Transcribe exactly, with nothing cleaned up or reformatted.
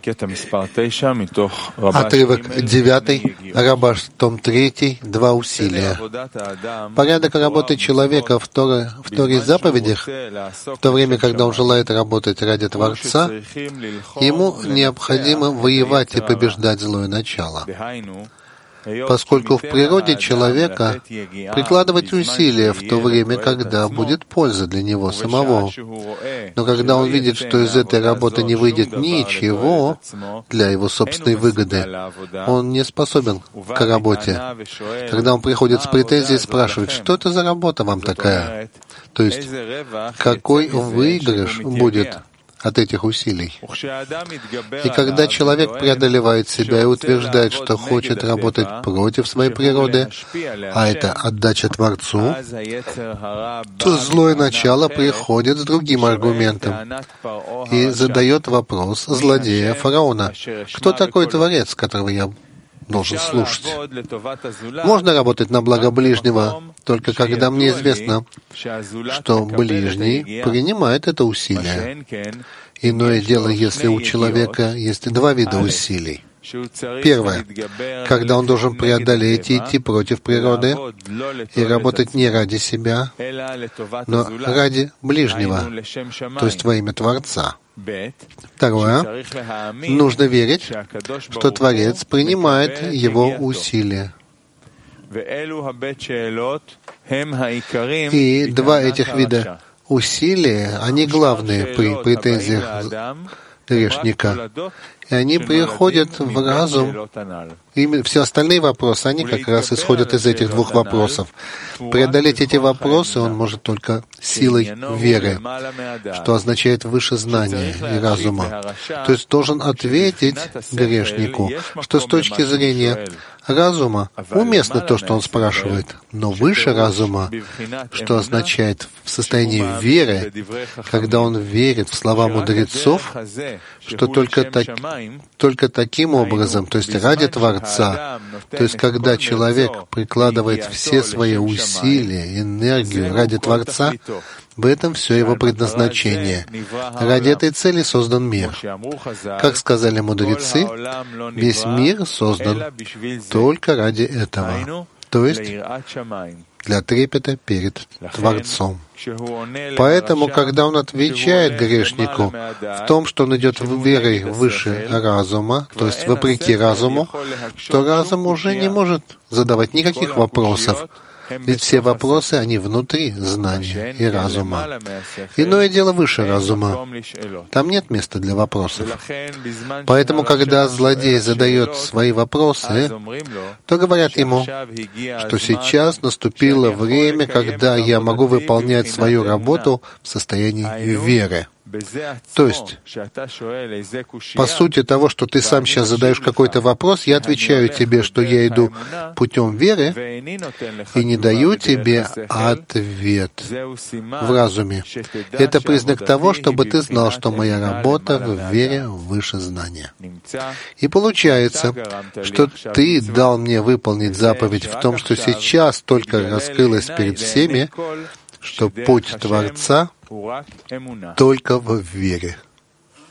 Отрывок девятый, Рабаш, том третий, два усилия. Порядок работы человека в Торе, в Торе заповедях, в то время, когда он желает работать ради Творца, ему необходимо воевать и побеждать злое начало. Поскольку в природе человека прикладывать усилия в то время, когда будет польза для него самого. Но когда он видит, что из этой работы не выйдет ничего для его собственной выгоды, он не способен к работе. Когда он приходит с претензией и спрашивает, что это за работа вам такая? То есть, какой выигрыш будет от этих усилий. И когда человек преодолевает себя и утверждает, что хочет работать против своей природы, а это отдача Творцу, то злое начало приходит с другим аргументом и задает вопрос злодея фараона: «Кто такой Творец, которого я должен слушать? Можно работать на благо ближнего, только когда мне известно, что ближний принимает это усилие. Иное дело, если у человека есть два вида усилий. Первое, когда он должен преодолеть и идти против природы и работать не ради себя, но ради ближнего, то есть во имя Творца. Второе, нужно верить, что Творец принимает его усилия. И два этих вида усилия, они главные при претензиях грешника. И они приходят в разум. И все остальные вопросы, они как раз исходят из этих двух вопросов. Преодолеть эти вопросы он может только силой веры, что означает выше знания и разума. То есть должен ответить грешнику, что с точки зрения разума уместно то, что он спрашивает, но выше разума, что означает в состоянии веры, когда он верит в слова мудрецов, что только, так, только таким образом, то есть ради Творца, то есть когда человек прикладывает все свои усилия, энергию ради Творца, в этом все его предназначение. Ради этой цели создан мир. Как сказали мудрецы, весь мир создан только ради этого, то есть для трепета перед Творцом. Поэтому, когда он отвечает грешнику в том, что он идет верой выше разума, то есть вопреки разуму, то разум уже не может задавать никаких вопросов. Ведь все вопросы, они внутри знания и разума. Иное дело выше разума. Там нет места для вопросов. Поэтому, когда злодей задает свои вопросы, то говорят ему, что сейчас наступило время, когда я могу выполнять свою работу в состоянии веры. То есть, по сути того, что ты сам сейчас задаешь какой-то вопрос, я отвечаю тебе, что я иду путем веры и не даю тебе ответ в разуме. Это признак того, чтобы ты знал, что моя работа в вере выше знания. И получается, что ты дал мне выполнить заповедь в том, что сейчас только раскрылось перед всеми, что путь Творца только в вере.